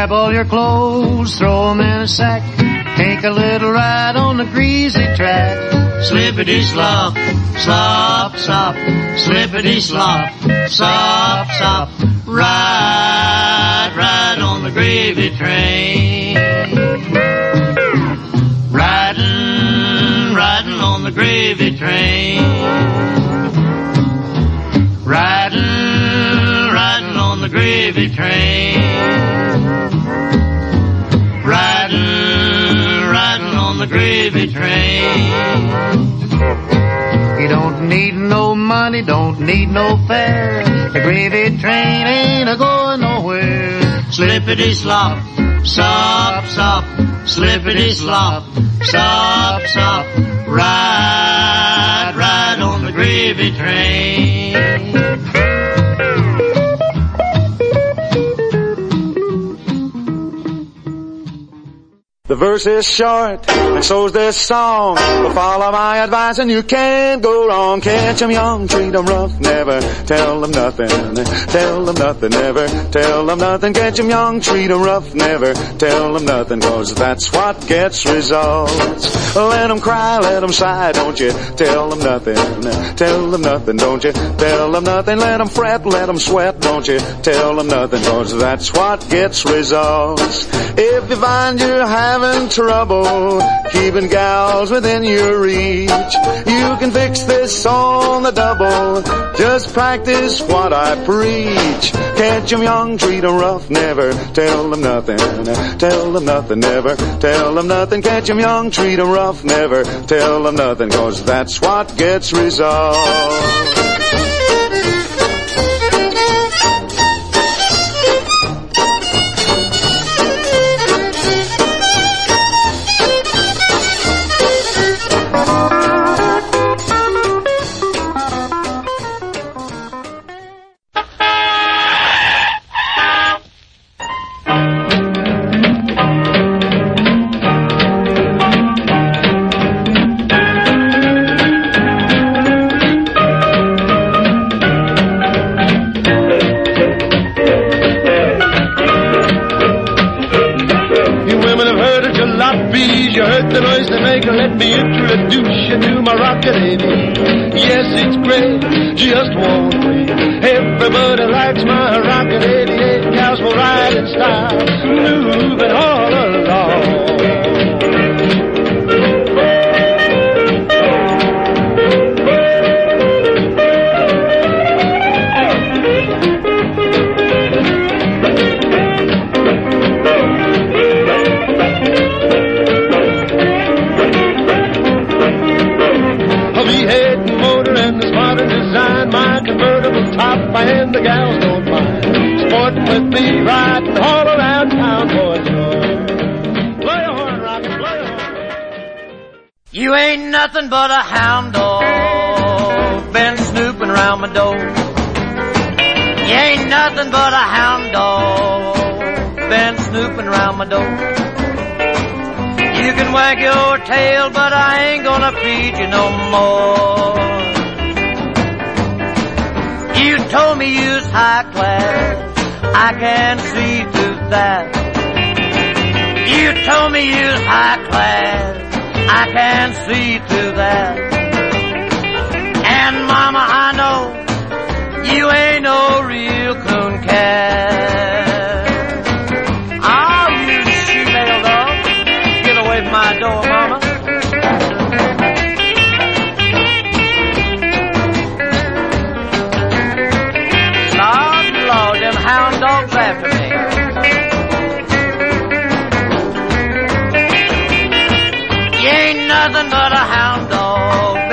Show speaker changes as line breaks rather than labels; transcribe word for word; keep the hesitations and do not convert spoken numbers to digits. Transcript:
Grab all your clothes, throw 'em in a sack. Take a little ride on the greasy track. Slippity slop, slop, slop. Slippity slop, slop, slop. Ride, ride on the gravy train. Riding, riding on the gravy train. Riding, riding on the gravy train. Riding, riding on the gravy train. You don't need no money, don't need no fare. The gravy train ain't a-going nowhere. Slippity slop, sop, sop. Slippity slop, sop, sop. Ride, ride on the gravy train.
The verse is short, and so's this song. But follow my advice and you can't go wrong. Catch 'em young, treat 'em rough, never tell 'em nothing. Tell 'em nothing, never tell 'em nothing. Catch 'em young, treat 'em rough, never tell 'em nothing. Cause that's what gets results. Let 'em cry, let 'em sigh, don't you tell 'em nothing. Tell 'em nothing, don't you tell 'em nothing. Let 'em fret, let 'em sweat, don't you tell 'em nothing. Cause that's what gets results. If you find you're having trouble keeping gals within your reach, you can fix this on the double. Just practice what I preach. Catch 'em young, treat 'em rough, never tell 'em nothing. Tell 'em nothing, never tell 'em nothing. Catch 'em young, treat 'em rough, never tell 'em nothing. Cause that's what gets results.
Let me introduce you to my rocket lady. Yes, it's great, just one way. Everybody likes my rocket lady. Eight cows will ride in style, moving all along. My convertible top and the gals don't mind. Sporting with me, riding all around town, boys. Play a horn, Rocky, play a horn.
You ain't nothing but a hound dog, been snooping around my door. You ain't nothing but a hound dog, been snooping around my door. You can wag your tail, but I ain't gonna feed you no more. You told me you was high class, I can see through that. You told me you was high class, I can see through that. And mama, I know you ain't no real coon cat. Oh, you she-nailed dog, get away from my door, mama. Hound dogs after me. You ain't nothing but a hound dog,